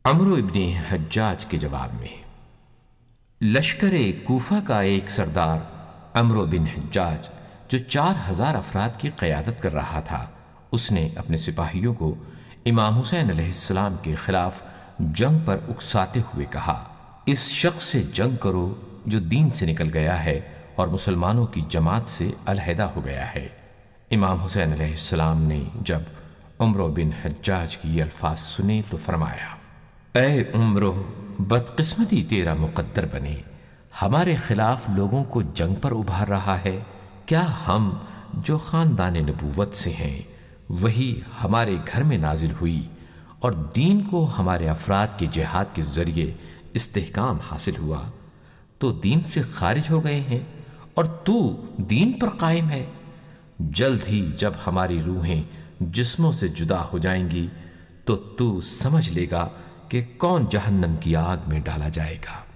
عمرو ابن حجاج کے جواب میں، لشکر کوفہ کا ایک سردار عمرو بن حجاج جو 4000 افراد کی قیادت کر رہا تھا، اس نے اپنے سپاہیوں کو امام حسین علیہ السلام کے خلاف جنگ پر اکساتے ہوئے کہا، اس شخص سے جنگ کرو جو دین سے نکل گیا ہے اور مسلمانوں کی جماعت سے علیحدہ ہو گیا ہے۔ امام حسین علیہ السلام نے جب عمرو بن حجاج کی یہ الفاظ سنے تو فرمایا، اے عمرو، بدقسمتی تیرا مقدر بنے، ہمارے خلاف لوگوں کو جنگ پر ابھار رہا ہے۔ کیا ہم جو خاندان نبوت سے ہیں وہی ہمارے گھر میں نازل ہوئی اور دین کو ہمارے افراد کے جہاد کے ذریعے استحکام حاصل ہوا تو دین سے خارج ہو گئے ہیں اور تو دین پر قائم ہے؟ جلد ہی جب ہماری روحیں جسموں سے جدا ہو جائیں گی تو سمجھ لے گا کہ کون جہنم کی آگ میں ڈالا جائے گا۔